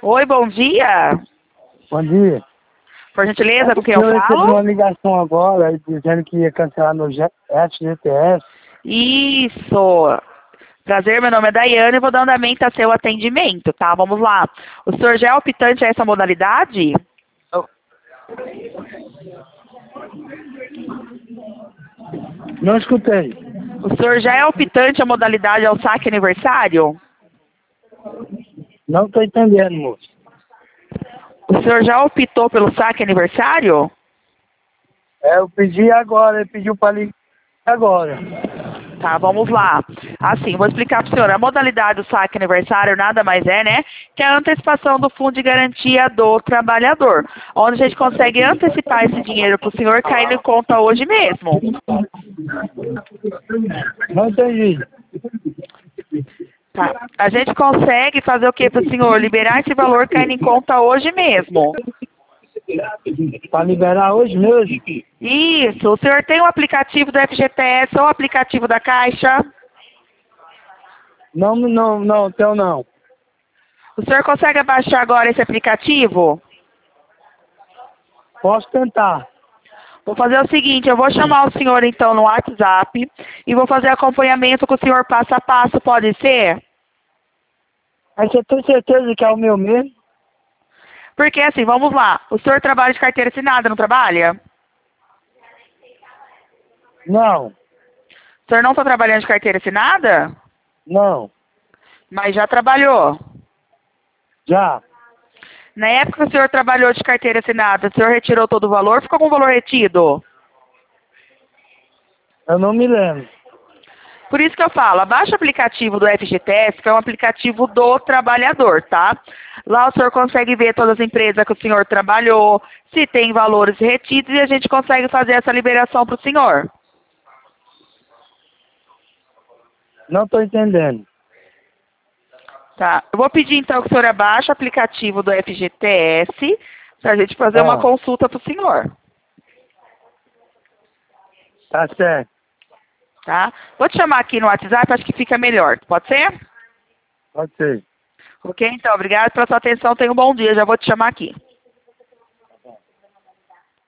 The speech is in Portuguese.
Oi, bom dia. Bom dia. Por gentileza, com quem eu Eu recebi falo? uma ligação agora dizendo que ia cancelar meu FGTS. Isso. Prazer, meu nome é Daiane e vou dar andamento a seu atendimento, tá? Vamos lá. O senhor já é optante a essa modalidade? Não escutei. O senhor já é optante a modalidade ao saque aniversário? Não estou entendendo, moço. O senhor já optou pelo saque aniversário? Eu pedi agora, ele pediu para ligar agora. Tá, vamos lá. Assim, vou explicar para o senhor. A modalidade do saque aniversário nada mais é, né? Que é a antecipação do fundo de garantia do trabalhador. Onde a gente consegue antecipar esse dinheiro para o senhor cair em conta hoje mesmo. Não entendi. Tá. A gente consegue fazer o que para o senhor? Liberar esse valor caindo em conta hoje mesmo. Para liberar hoje mesmo? Isso. O senhor tem o aplicativo do FGTS ou o aplicativo da Caixa? Não, tenho não. O senhor consegue baixar agora esse aplicativo? Posso tentar. Vou fazer o seguinte, eu vou chamar o senhor então no WhatsApp e vou fazer acompanhamento com o senhor passo a passo, pode ser? Mas você tem certeza que é o meu mesmo? Porque assim, vamos lá, o senhor trabalha de carteira assinada, não trabalha? Não, O senhor não está trabalhando de carteira assinada? não. Mas já trabalhou. Já. Na época que o senhor trabalhou de carteira assinada, o senhor retirou todo o valor, ficou com o valor retido? Eu não me lembro. Por isso que eu falo, abaixa o aplicativo do FGTS, que é um aplicativo do trabalhador, tá? Lá o senhor consegue ver todas as empresas que o senhor trabalhou, se tem valores retidos e a gente consegue fazer essa liberação para o senhor. Não estou entendendo. Tá? Eu vou pedir então que o senhor abaixe o aplicativo do FGTS para a gente fazer uma consulta para o senhor, Tá certo. tá? Vou te chamar aqui no WhatsApp, acho que fica melhor. Pode ser? Pode ser. Ok, então, obrigado pela sua atenção. Tenha um bom dia. Já vou te chamar aqui.